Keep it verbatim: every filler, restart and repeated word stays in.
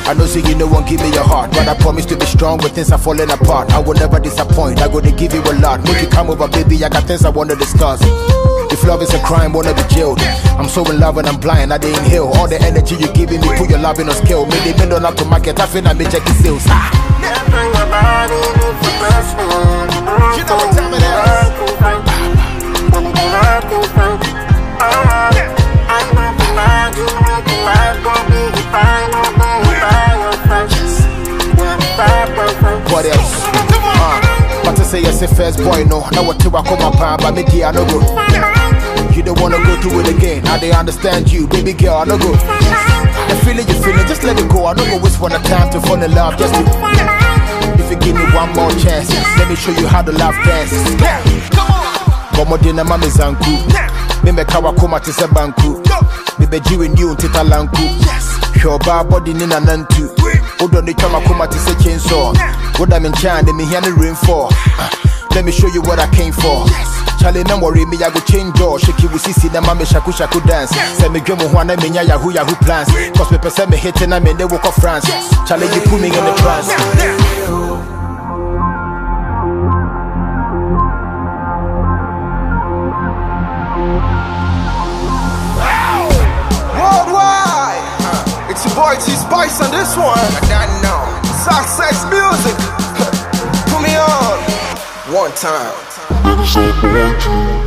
I know say you no one give me your heart, but I promise to be strong when things are falling apart. I will never disappoint, I go to give you a lot. Make you come over, baby, I got things I want to discuss. If love is a crime, wanna be jailed. I'm so in love and I'm blind, I didn't inhale all the energy you giving me, put your love in a scale. Maybe men don't have to market, I feel I may check your sales. Ah. You know what time it is. What else? Uh, but to say yes, a first boy, no. Now what to I call my pa, but me I no go. You don't wanna go through it again. Now they understand you, baby girl, I no go. The feeling you feeling, just let it go. I no go waste one time to fall in love, just to. If you give me one more chance, let me show you how the love dances. Come on. Come on, dinner, mama zanku. Me me kawa koma to se banku. Me be jiwe new tita lanku. Your bad body nina nantu. Odo ni chama koma to se chainsaw. What I'm in China, me hear the rain for. Let me show you what I came for. Charlie, no worry me, I go change door. Shake we see the mama shaku shaku dance. Say me gemo wana me nya yahoo yahoo plans. Cause me person me hitting I mean they walk of France. Charlie, you put me in the trance. Worldwide, it's your boy T Spice on this one. I know. Success music. Put me on one time.